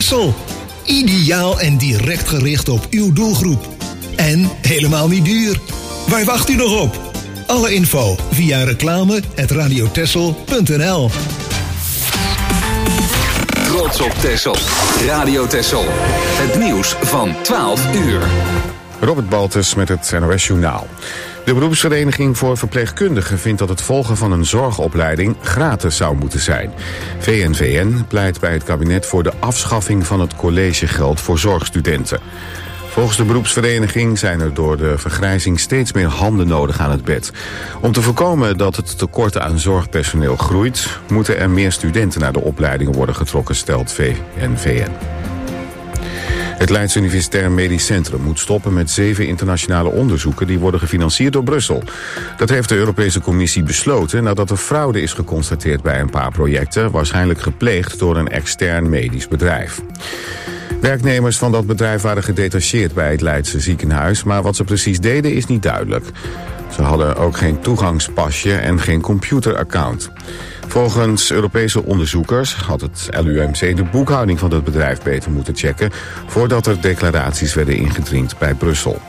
Texel. Ideaal en direct gericht op uw doelgroep. En helemaal niet duur. Waar wacht u nog op? Alle info via reclame@radiotexel.nl. Trots op Texel. Radio Texel. Het nieuws van 12 uur. Robert Baltus met het NOS Journaal. De beroepsvereniging voor verpleegkundigen vindt dat het volgen van een zorgopleiding gratis zou moeten zijn. VNVN pleit bij het kabinet voor de afschaffing van het collegegeld voor zorgstudenten. Volgens de beroepsvereniging zijn er door de vergrijzing steeds meer handen nodig aan het bed. Om te voorkomen dat het tekort aan zorgpersoneel groeit, moeten er meer studenten naar de opleidingen worden getrokken, stelt VNVN. Het Leids Universitair Medisch Centrum moet stoppen met 7 internationale onderzoeken die worden gefinancierd door Brussel. Dat heeft de Europese Commissie besloten nadat er fraude is geconstateerd bij een paar projecten, waarschijnlijk gepleegd door een extern medisch bedrijf. Werknemers van dat bedrijf waren gedetacheerd bij het Leidse ziekenhuis, maar wat ze precies deden is niet duidelijk. Ze hadden ook geen toegangspasje en geen computeraccount. Volgens Europese onderzoekers had het LUMC de boekhouding van het bedrijf beter moeten checken voordat er declaraties werden ingedringd bij Brussel.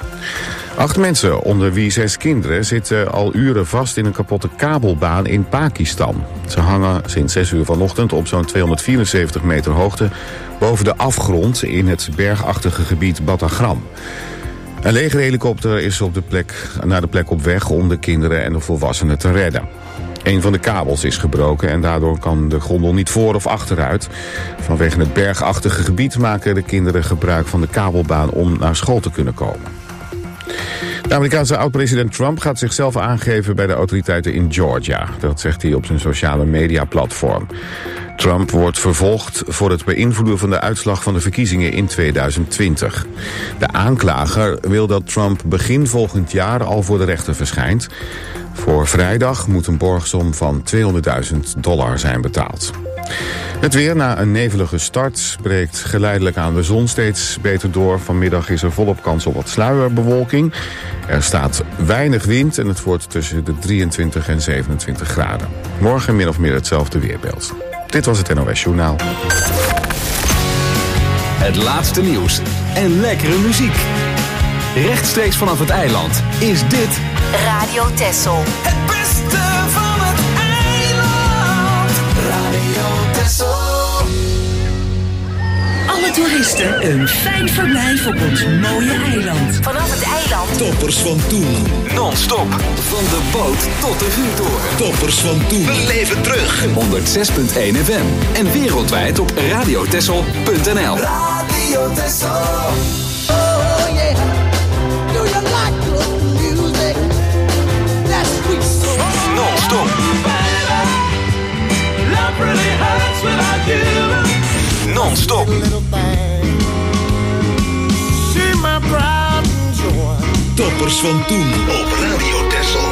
8 mensen, onder wie 6 kinderen, zitten al uren vast in een kapotte kabelbaan in Pakistan. Ze hangen sinds 6 uur vanochtend op zo'n 274 meter hoogte boven de afgrond in het bergachtige gebied Battagram. Een legerhelikopter is naar de plek op weg om de kinderen en de volwassenen te redden. Een van de kabels is gebroken en daardoor kan de gondel niet voor of achteruit. Vanwege het bergachtige gebied maken de kinderen gebruik van de kabelbaan om naar school te kunnen komen. De Amerikaanse oud-president Trump gaat zichzelf aangeven bij de autoriteiten in Georgia. Dat zegt hij op zijn sociale media-platform. Trump wordt vervolgd voor het beïnvloeden van de uitslag van de verkiezingen in 2020. De aanklager wil dat Trump begin volgend jaar al voor de rechter verschijnt. Voor vrijdag moet een borgsom van $200.000 zijn betaald. Het weer na een nevelige start breekt geleidelijk aan de zon steeds beter door. Vanmiddag is er volop kans op wat sluierbewolking. Er staat weinig wind en het wordt tussen de 23 en 27 graden. Morgen min of meer hetzelfde weerbeeld. Dit was het NOS Journaal. Het laatste nieuws en lekkere muziek. Rechtstreeks vanaf het eiland is dit Radio Texel. Het beste van het eiland. Radio Texel. Alle toeristen een fijn verblijf op ons mooie eiland. Vanaf het eiland. Toppers van toen. non-stop van de boot tot de vuurtoren. Toppers van toen. We leven terug. 106.1 FM en wereldwijd op radiotexel.nl. Radio Texel. Oh yeah. Do you like good music? That's sweet soul. Non-stop. Love really hurts without you. Non-stop. She my pride and joy. Toppers van toen op Radio Texel.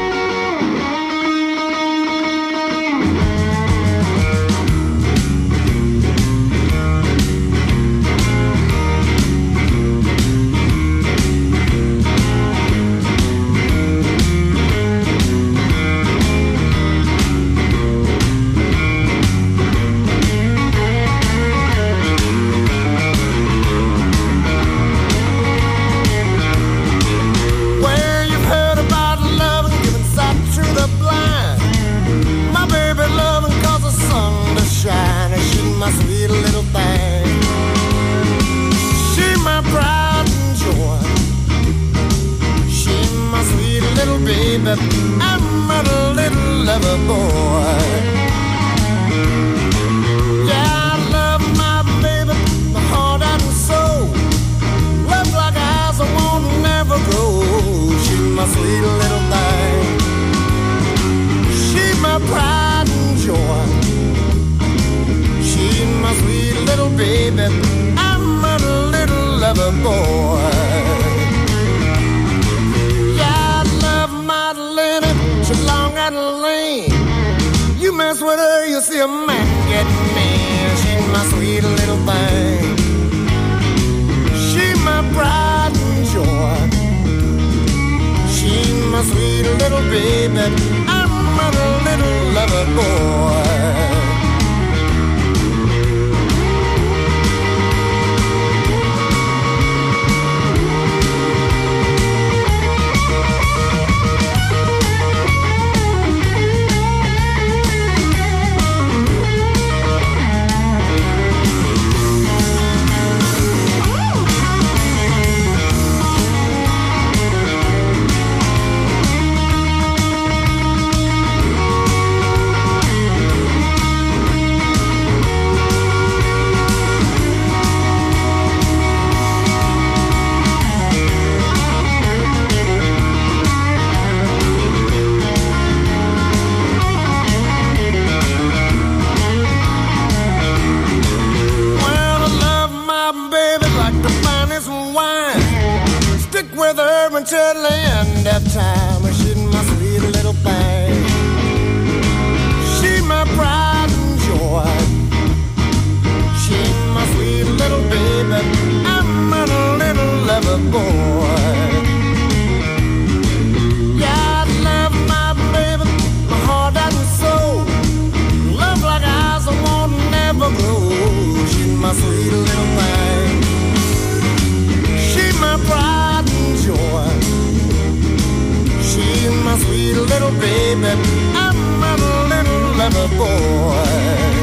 My sweet little thing, she my pride and joy. She my sweet little baby, I'm a little lover boy. Yeah, I love my baby, my heart and soul. Love like eyes I won't never grow. She my sweet little thing, she my pride and joy. She's my sweet little baby, I'm a little lover boy. Yeah, I love my Lenny, she's long and lean. You mess with her, you see a man get mean. She's my sweet little thing. She's my pride and joy. She's my sweet little baby, I'm a little lover boy. with her until the end of time. She's my sweet little thing. She's my pride and joy. She's my sweet little baby. I'm a little lover boy. Yeah, I love my baby, my heart and soul. Love like eyes that won't never grow. She's my sweet little thing. She's my pride and joy. She's my sweet little baby. I'm a little lover boy.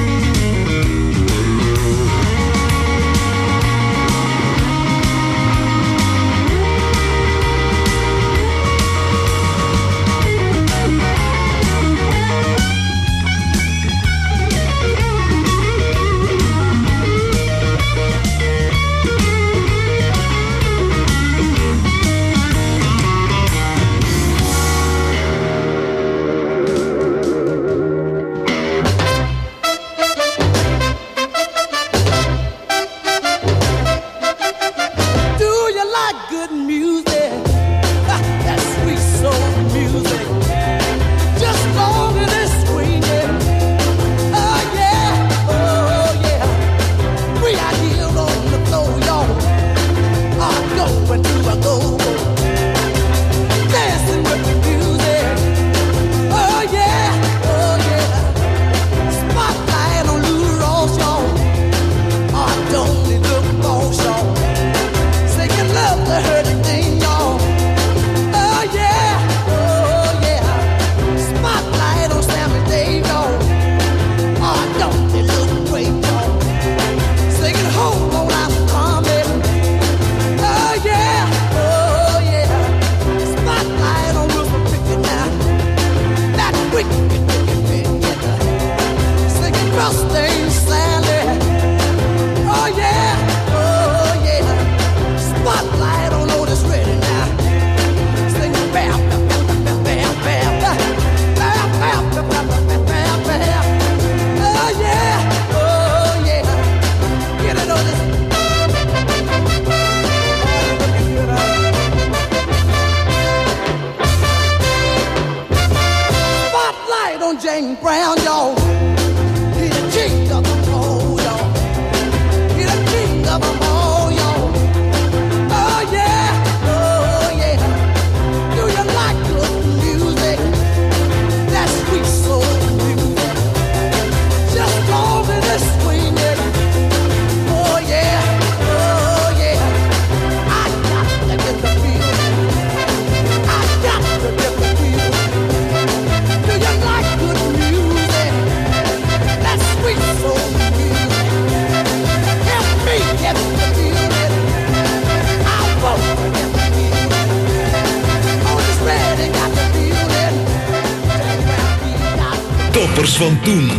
Toppers van toen.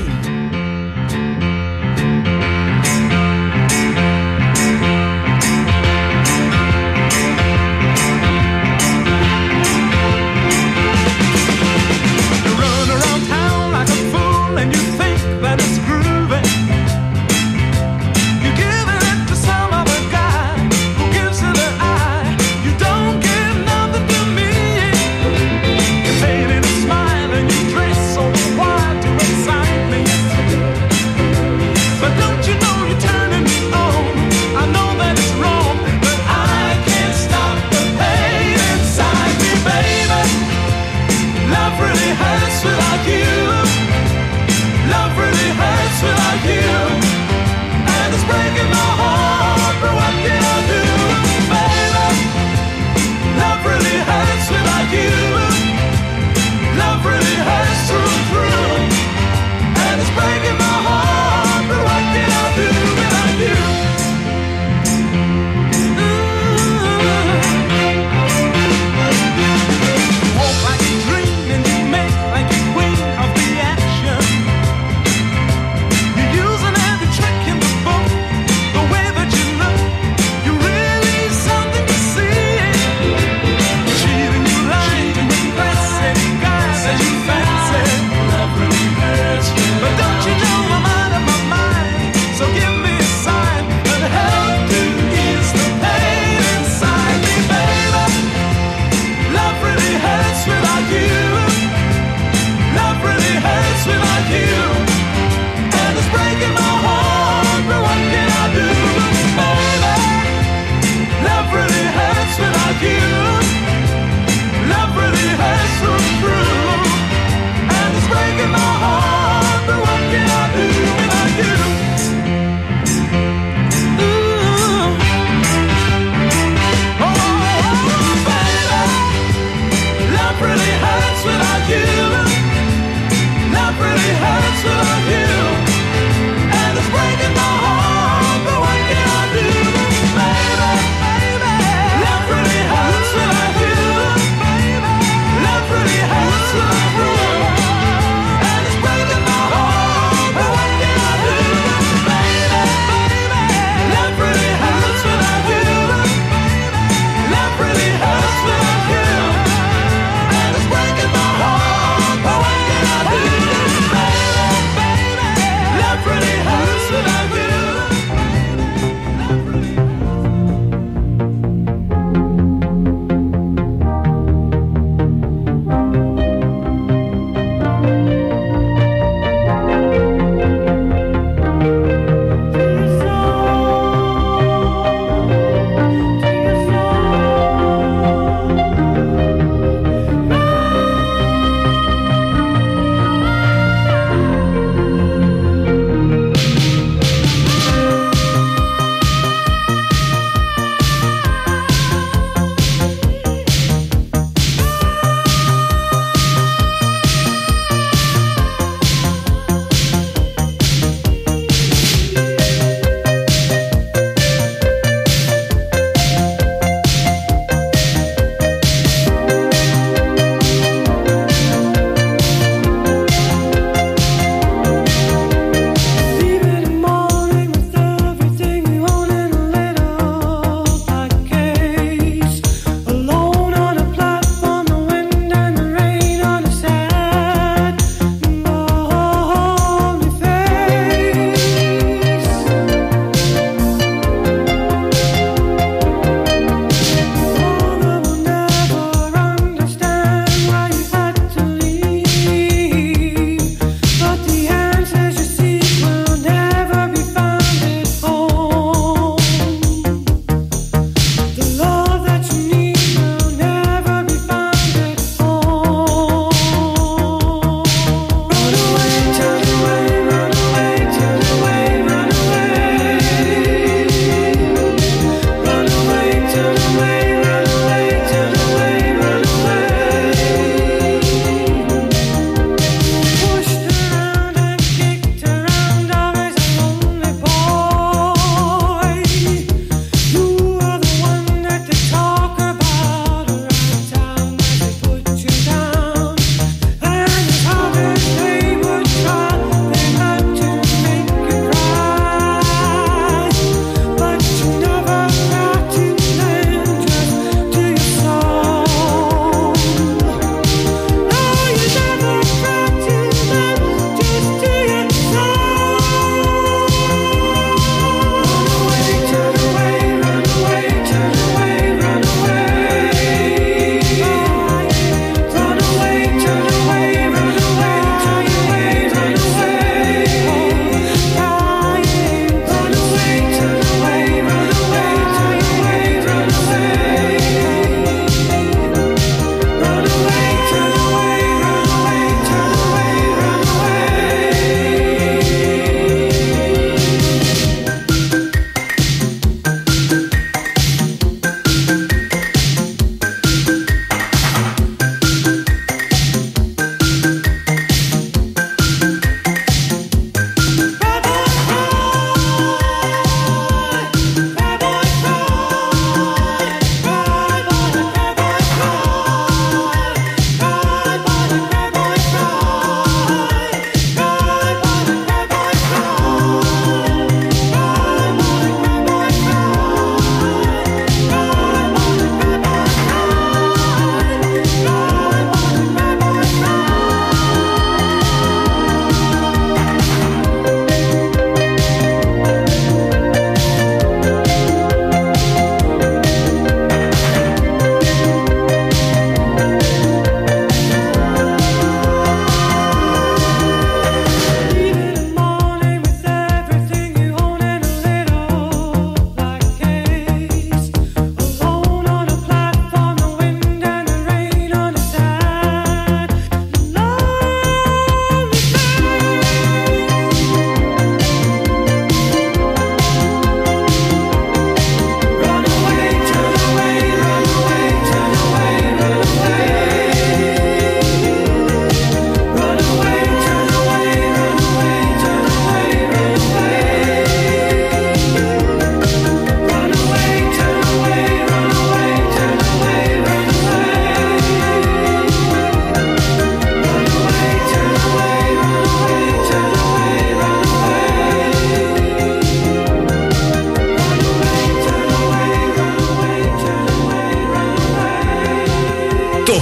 Fading and smiling, you dress so wild to excite me.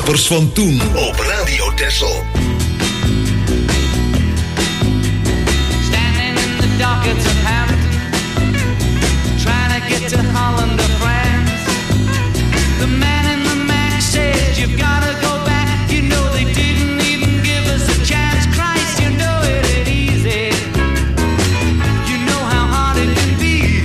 Toppers van toen op Radio Texel. Standing in the dockets of Hampton, trying to get to Holland or France. The man in the Mac said you've gotta go back. You know they didn't even give us a chance. Christ, you know it ain't easy. You know how hard it can be.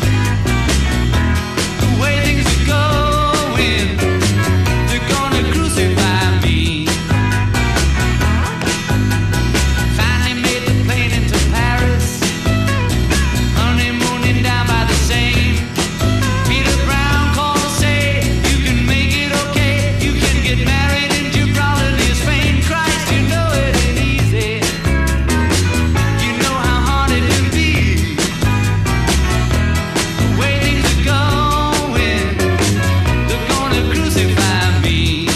The way things are going, they're gonna crucify me. Finally made the plane into Paris, honeymooning down by the Seine. Peter Brown called to say you can make it okay. You can get married in Gibraltar near Spain. Christ, you know it ain't easy. You know how hard it can be. The way things are going, they're gonna crucify me.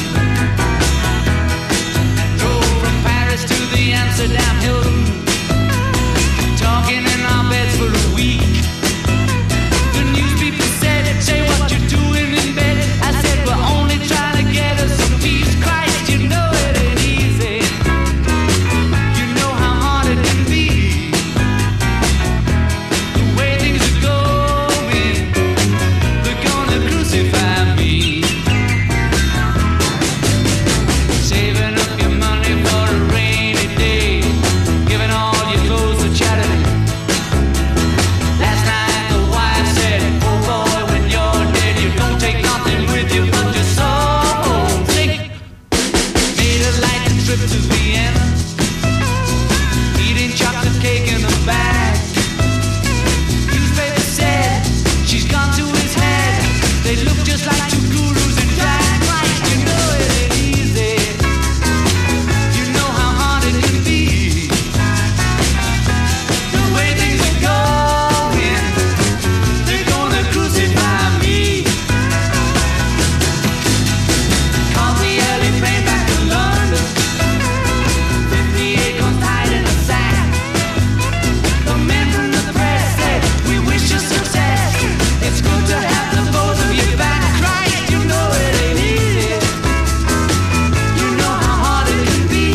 Drove from Paris to the Amsterdam Hilton, talking in our beds for a week. The news people said, say what you're doing in bed. I said, we're only trying to get us some peace. Christ, you know it ain't easy. You know how hard it can be. The way things are going, they're gonna crucify me. Saving up your money for a rainy day, giving all your clothes to charity. Last night the wife said, oh boy, when you're dead, you don't take nothing with you but your soul. Think. Made a light trip to Vienna, eating chocolate cake in a bag. Newspaper said she's gone to his head. They look just like two gurus in drag. Christ, you know it ain't easy. You know how hard it can be. The way things are going, they're gonna crucify me. Caught the early train back to London. 58 guns tied in a sack. The men from the press said, we wish you success. It's good to have the both of you back. Christ, you know it ain't easy. You know how hard it can be.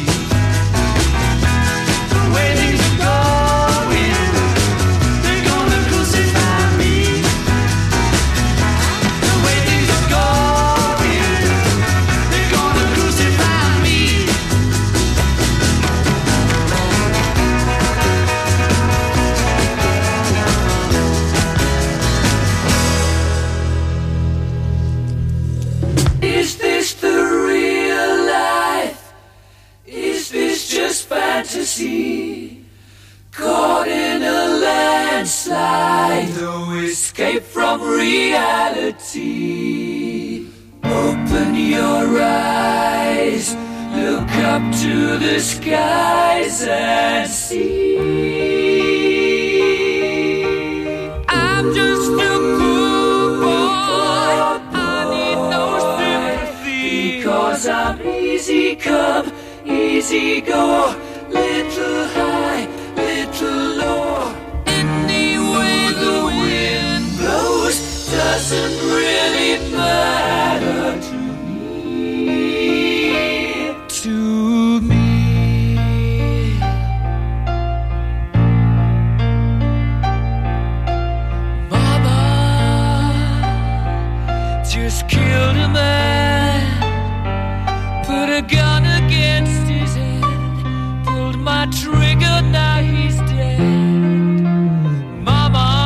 The way things are going, they're gonna crucify me. The way things are going, they're gonna crucify me. Is this the real life? Is this just fantasy? Caught in a landslide, no escape from reality. Open your eyes, look up to the skies and see. I'm just a poor boy, I need no sympathy. Because I'm easy come, easy go, little high, little low. Any way the wind blows doesn't really matter to me. To me. Mama just killed a man, put a gun against his head, pulled my trigger, now he's dead. Mama,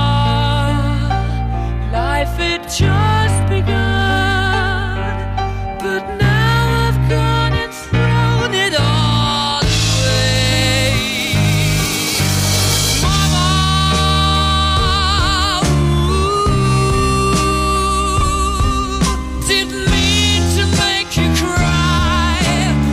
life had just begun, but now I've gone and thrown it all away. Mama, ooh, didn't mean to make you cry.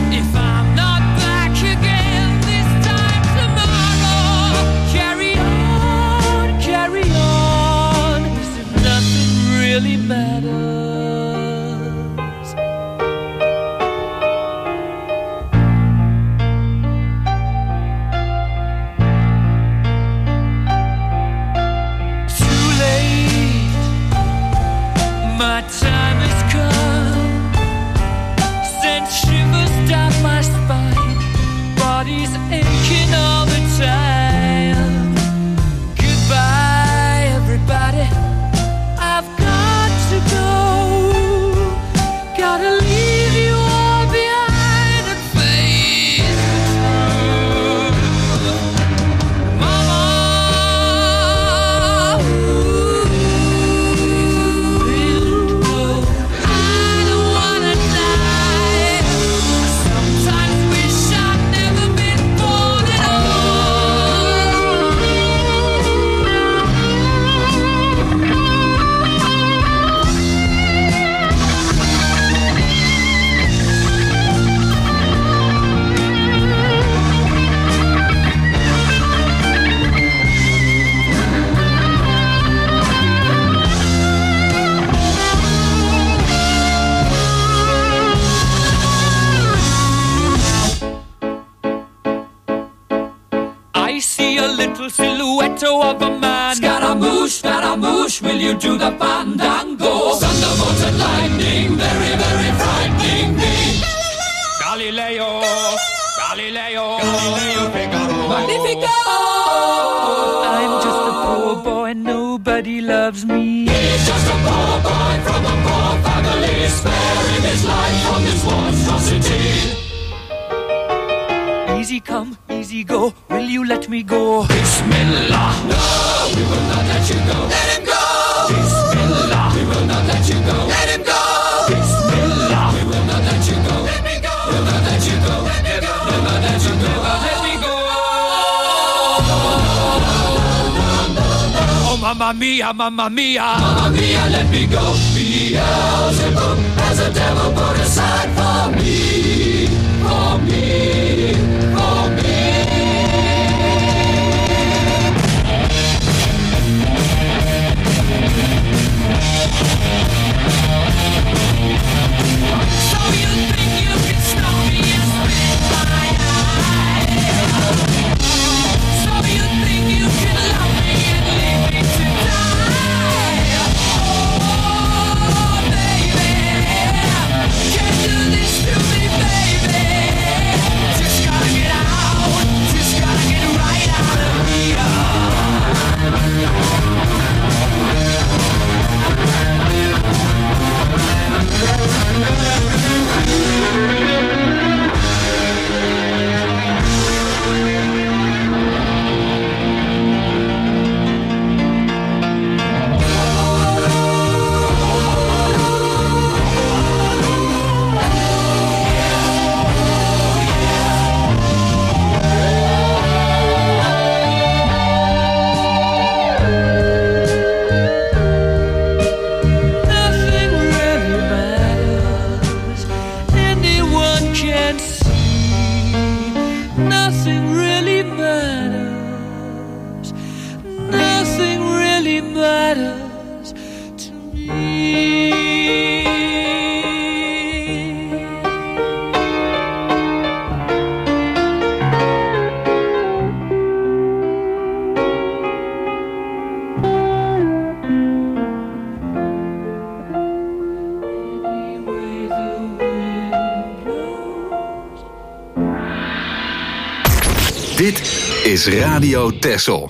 beautiful silhouette of a man. Scaramouche, will you do the fandango? Thunderbolts and lightning, very, very frightening me. Galileo, Figaro, Magnifico. I'm just a poor boy, nobody loves me. He's just a poor boy from a poor family, sparing his life from this monstrosity. Easy come, easy go, will you let me go? Bismillah, no, we will not let you go. Let him go. Bismillah, we will not let you go. Let him go. Bismillah, we will not let you go. Let me go. We'll not let you go. Let me go. We'll not let you go. Let me go. Oh, mamma mia, mamma mia. Mamma mia, let me go. Beelzebub has a devil put aside for me. For me. For me. So you think you can stop me and spit my eye? So you think you can love me and leave me to die? Oh, baby, can't do this to me, baby. Just gotta get out, just gotta get right out of here. Nothing really matters. Anyone can see. Nothing really matters. Nothing really matters to me. Anyway the wind blows. Dit is Radio Texel.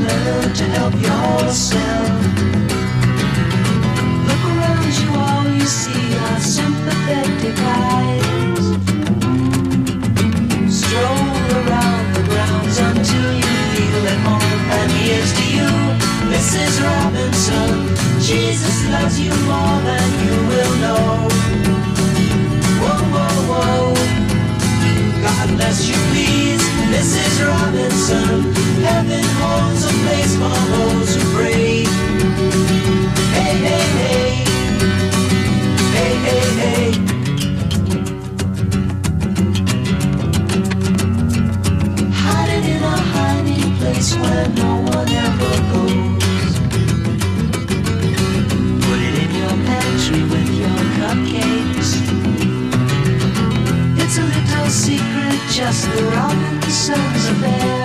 learn to help yourself. Look around you, all you see are sympathetic eyes. Stroll around the grounds until you feel at home. And here's to you, Mrs. Robinson. Jesus loves you more than you will know. Whoa, whoa, whoa. God bless you, please, Mrs. Robinson. Heaven holds a place for those who pray. Hey, hey, hey. Hey, hey, hey. Hiding in a hiding place where no one ever goes. Put it in your pantry with your cupcakes. It's a little secret, just the Robinsons affair.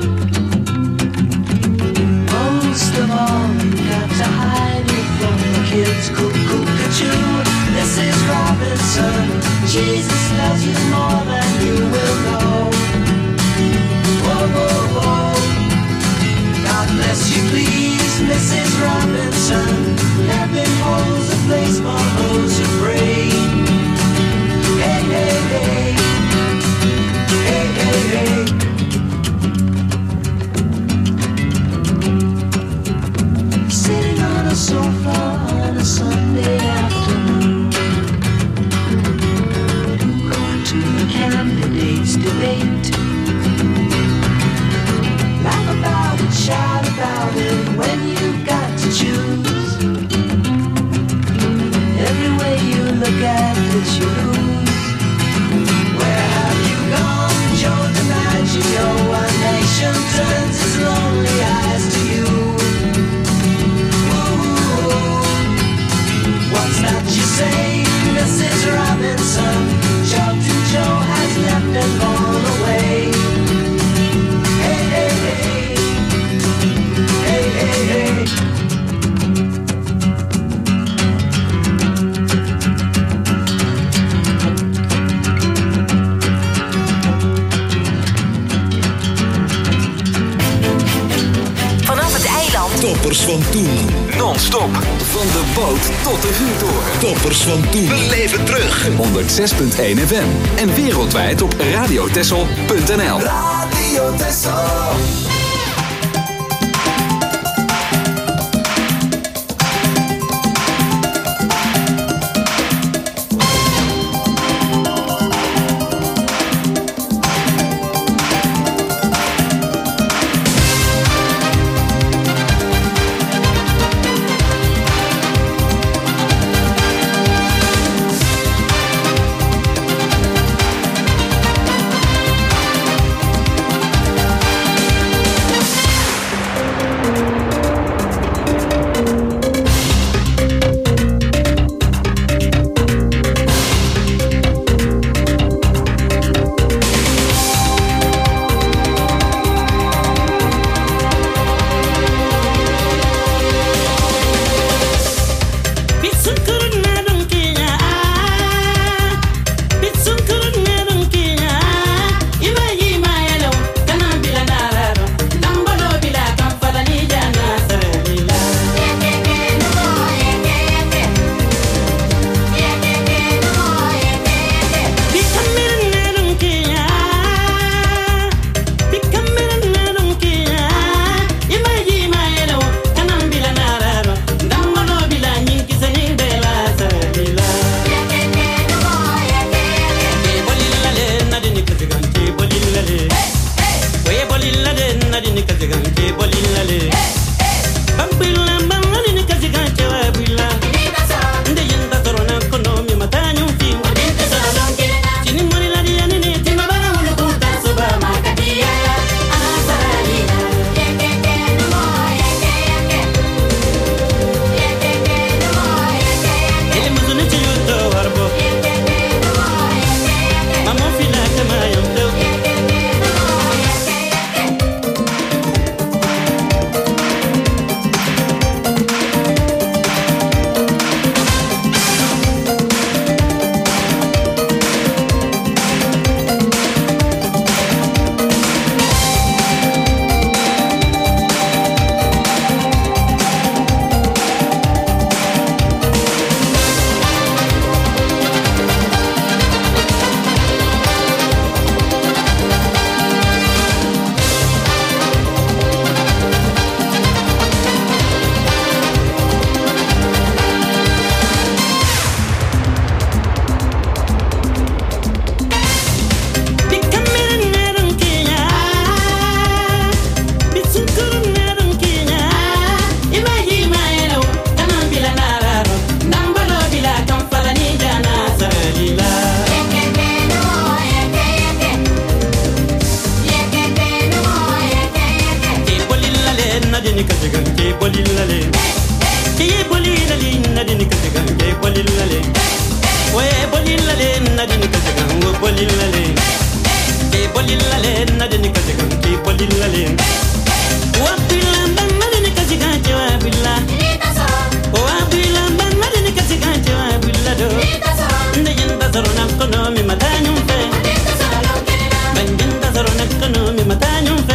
Most of all, you've got to hide it from the kids. Cuckoo-ca-choo, Mrs. Robinson. Jesus loves you more than you will know. Whoa, whoa, whoa. God bless you, please, Mrs. Robinson. Heaven holds a place for those who pray. Hey, hey, hey. Hey, hey, hey. Sitting on a sofa on a Sunday afternoon, going to the candidates' debate. Laugh about it, shout about it when you've got to choose. Every way you look at it, you lose. Where have you gone, Joe DiMaggio? A nation turns its lonely eyes to you. Ooh, what's that you say, Mrs. Robinson? Joe to Joe has left and gone away. Hey, hey, hey. Hey, hey, hey. Toppers van toen. Non-stop. Van de boot tot de vuurtoren. Toppers van toen. We leven terug. 106.1 FM. En wereldwijd op radiotessel.nl. Radio Tessel. nadini kazigan ke bolilale ke bolilale nadini kazigan ke bolilale we bolilale nadini kazigan wo bolilale ke bolilale nadini kazigan ke bolilale wa bilan nadini kazigan ke wa billah wa bilan nadini kazigan ke wa billah do ndin tazaruna kono mi matanyum fe bandin tazaruna kono mi matanyum fe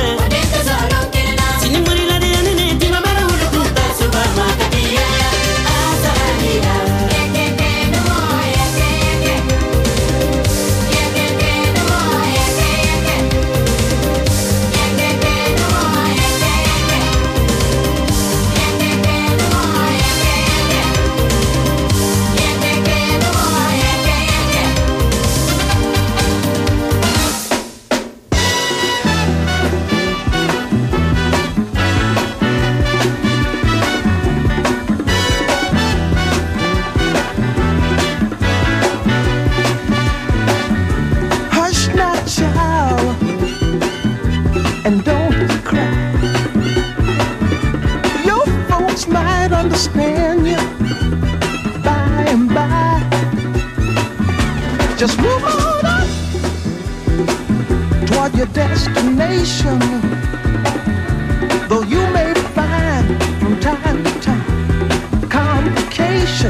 Just move on up toward your destination. Though you may find from time to time complication.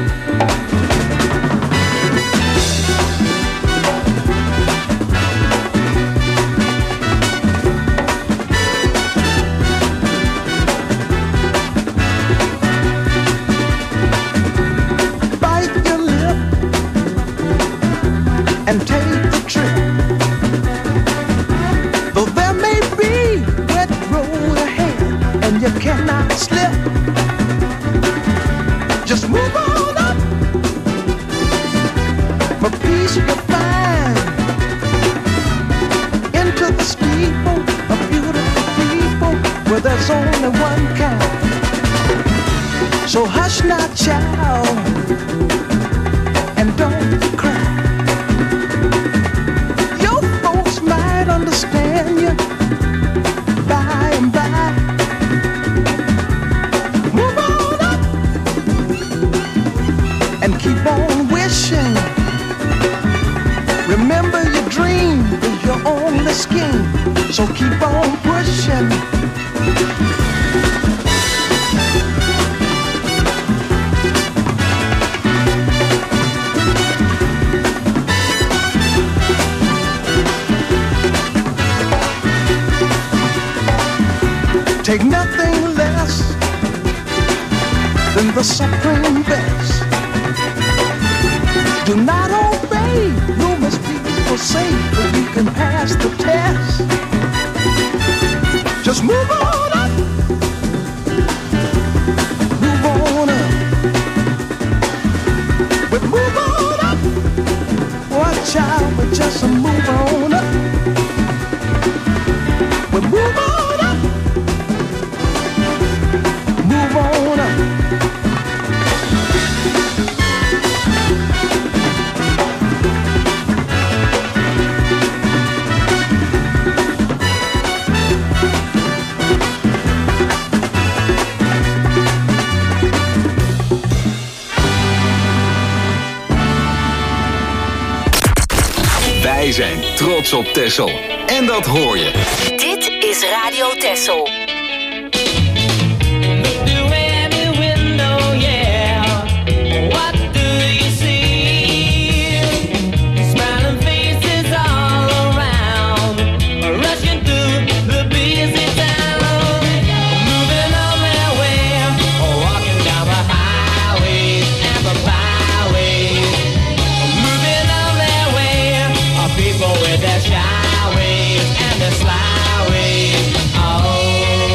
And take the trip. Though there may be wet road ahead and you cannot slip, just move on up. For peace you'll find into the steeple of beautiful people where there's only one kind. So hush now, child, and don't cry. Understand you by and by. Move on up and keep on wishing. Remember your dream is your only scheme, so keep on pushing. Take nothing less than the supreme best. Do not obey rumors people say, but you can pass the test. Just move on up. Move on up. But move on up. Watch out, but just move on up. But move on. Move on up. Wij zijn trots op Texel. En dat hoor je. Dit is Radio Texel. With their shy ways and their sly ways. Oh.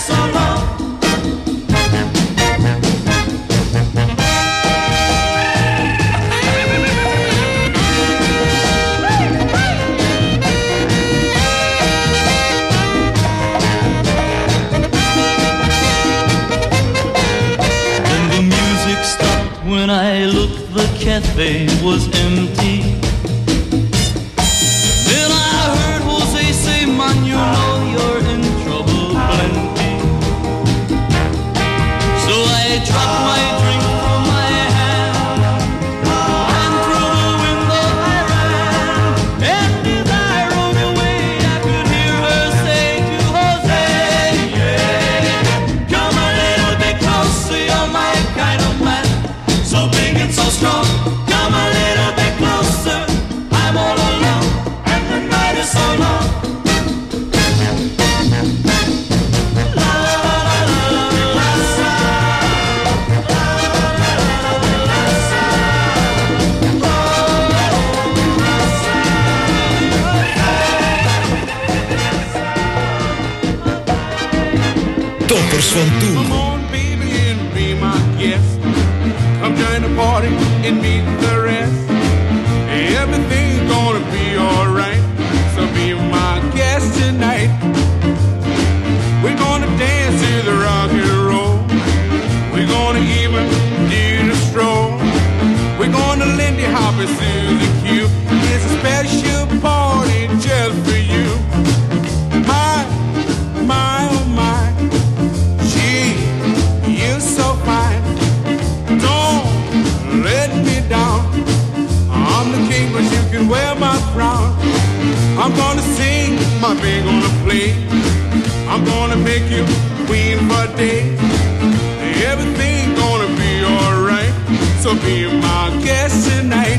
so long. When I looked, the cafe was empty. Then I heard Jose say, man, you know you're in trouble plenty. So I dropped my drink from my hand, and through the window I ran. And as I rode away, I could hear her say to Jose, yeah, come a little bit closer, you're my kind of man. So big and so strong, come a little bit closer. I'm all alone, and the night is so long. La la la la la la la. Toppers van toen. Come on, baby, and be my guest. Come join the party and meet the rest. Everything's gonna be alright. So be my guest tonight. We're gonna dance to the rock and roll. We're gonna even do the stroll. We're gonna Lindy Hop and Susie Q. It's a special party just for you. My, oh my. Gee, you're so fine. Don't let me down. I'm the king, but you can wear my crown. I'm gonna sing, my band gonna play. I'm gonna make you queen for a day. Everything's gonna be alright. So be my guest tonight.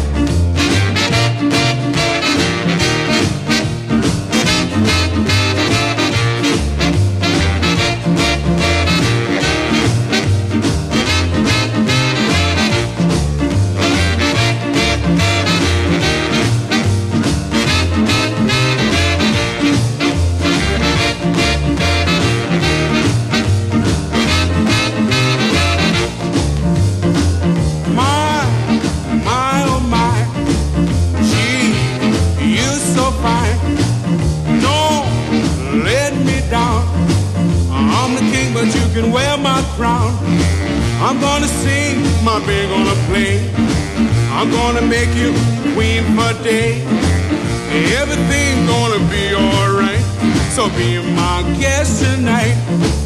Can wear my crown. I'm gonna sing, my band gonna play. I'm gonna make you queen for a day. Everything's gonna be alright. So be my guest tonight.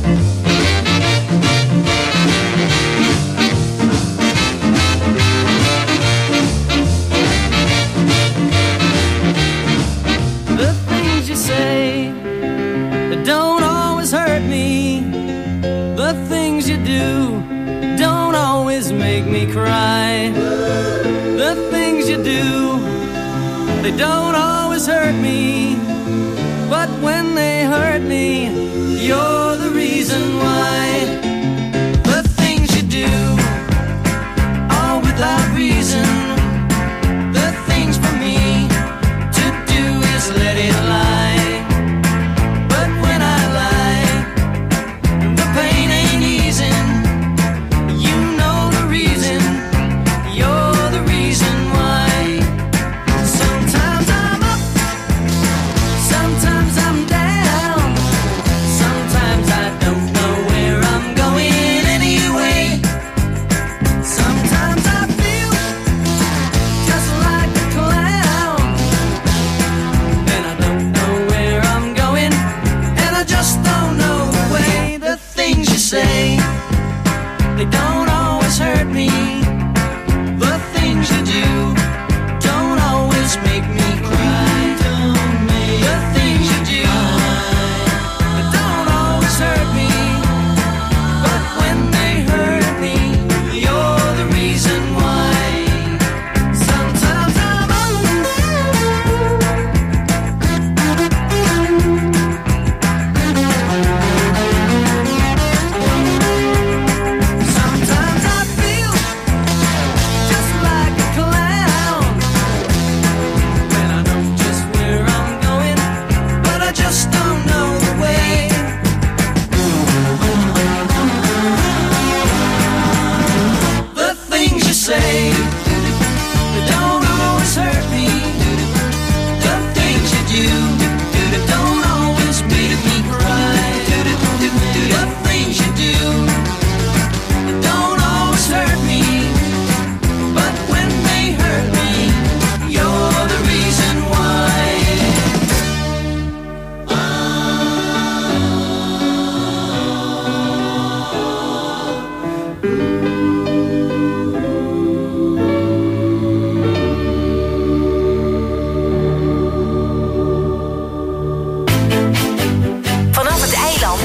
The things you say that don't always hurt me. The things you do don't always make me cry. The things you do, they don't always hurt me. But when they hurt me, you're the reason why. The things you do, all without reason. The things for me to do is let it lie. But when I lie, the pain ain't easing. You know the reason. You're the reason why. Sometimes I'm up, sometimes I'm down.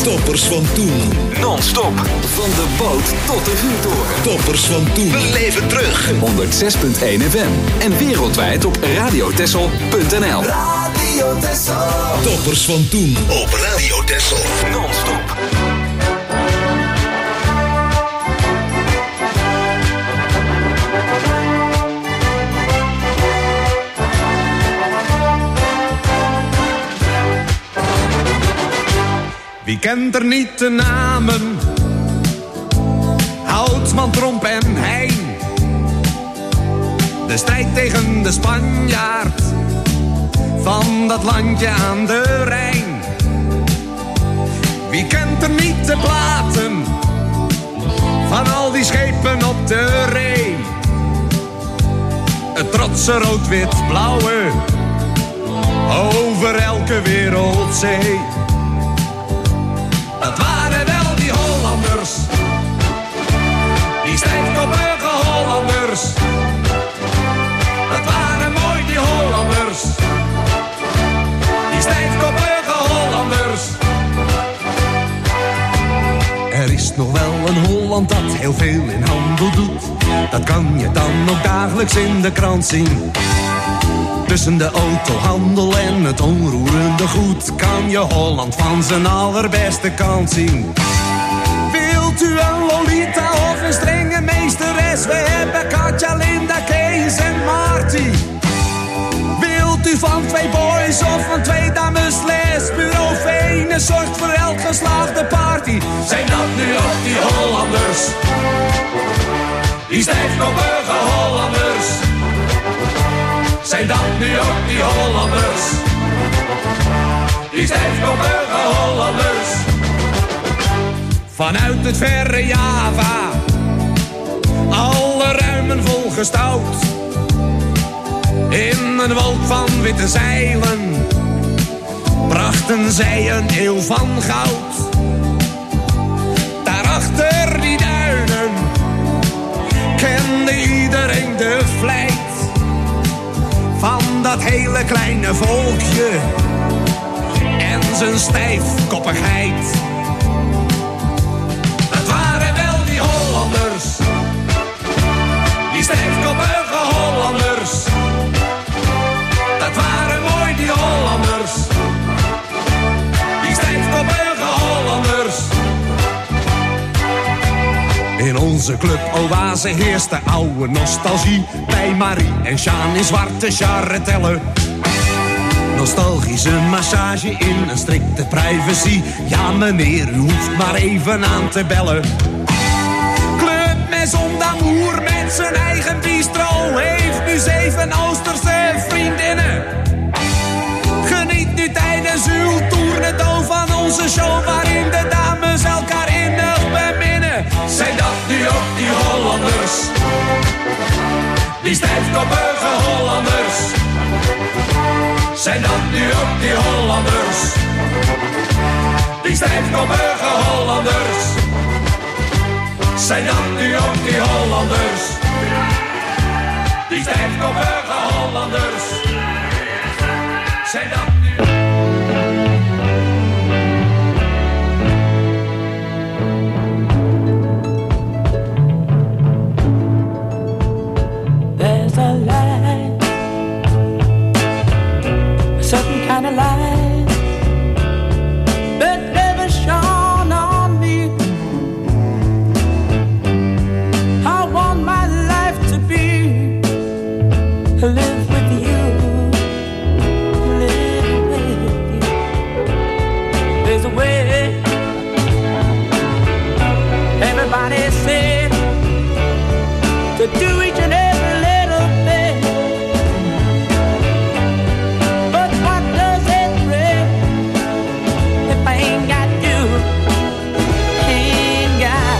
Toppers van toen. Non-stop. Van de boot tot de vuurtoren. Toppers van toen. Beleef het terug. 106.1 FM. En wereldwijd op radiotessel.nl. Radio Texel. Toppers van toen op Radio Texel. Non-stop. Wie kent er niet de namen? Houtman, Tromp en Heijn. De strijd tegen de Spanjaard van dat landje aan de Rijn. Wie kent er niet de platen van al die schepen op de Ree? Het trotse rood-wit-blauwe over elke wereldzee. Dat waren wel die Hollanders, die stijfkoppige Hollanders. Dat waren mooi die Hollanders, die stijfkoppige Hollanders. Er is nog wel een Holland dat heel veel in handel doet. Dat kan je dan ook dagelijks in de krant zien. Tussen de autohandel en het onroerende goed kan je Holland van zijn allerbeste kant zien. Wilt u een Lolita of een strenge meesteres? We hebben Katja, Linda, Kees en Marty. Wilt u van 2 boys of van 2 dames les? Bureau Venus zorgt voor elk geslaagde party. Zijn dat nu ook die Hollanders? Die stijfkoppige Hollanders. Zijn dat nu ook die Hollanders? Die stijfkoppige Hollanders. Vanuit het verre Java, alle ruimen volgestouwd. In een wolk van witte zeilen brachten zij een eeuw van goud. Daarachter die duinen kende iedereen de vlijt van dat hele kleine volkje en zijn stijfkoppigheid. Dat waren wel die Hollanders, die stijfkoppige Hollanders. Dat waren mooi die Hollanders, die stijfkoppige Hollanders. In onze club Oase heerst de oude nostalgie. Bij Marie en Sjaan in zwarte charretellen. Nostalgische massage in een strikte privacy. Ja meneer, u hoeft maar even aan te bellen. Club Maison d'Amour met zijn eigen bistro heeft nu 7 Oosterse vriendinnen. Geniet nu tijdens uw tournedoe van onze show waarin de dames elkaar innig beminnen. Zijn dat nu ook die Hollanders? Die stijfkoppige Hollanders. Zijn dat nu ook die Hollanders? Die stijfkoppige Hollanders. Zijn dat nu ook die Hollanders? Die stijfkoppige Hollanders. Zijn dat nu... There's a light, a certain kind of light that never shone on me. I want my life to be, live with you, live with you. There's a way, everybody said, to do each and every little thing. But what does it bring if I ain't got you? Ain't got,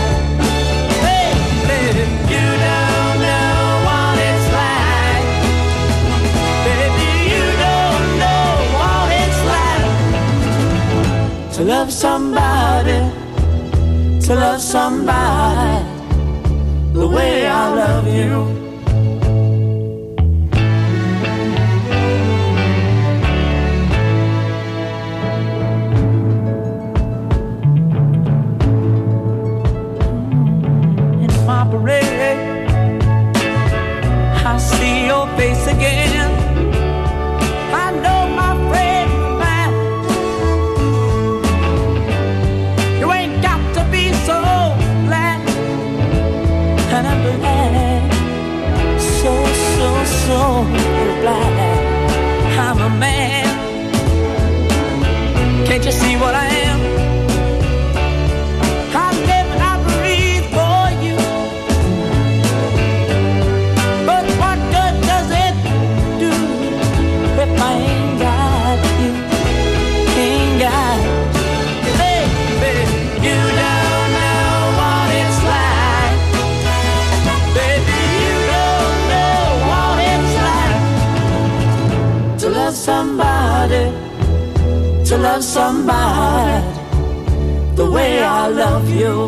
baby, you don't know what it's like. Baby, you don't know what it's like to love somebody, to love somebody the way I love you. to love somebody the way I love you.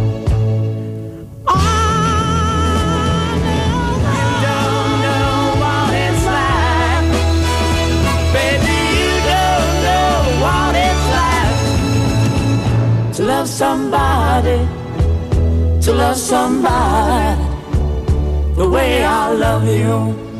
To love somebody the way I love you.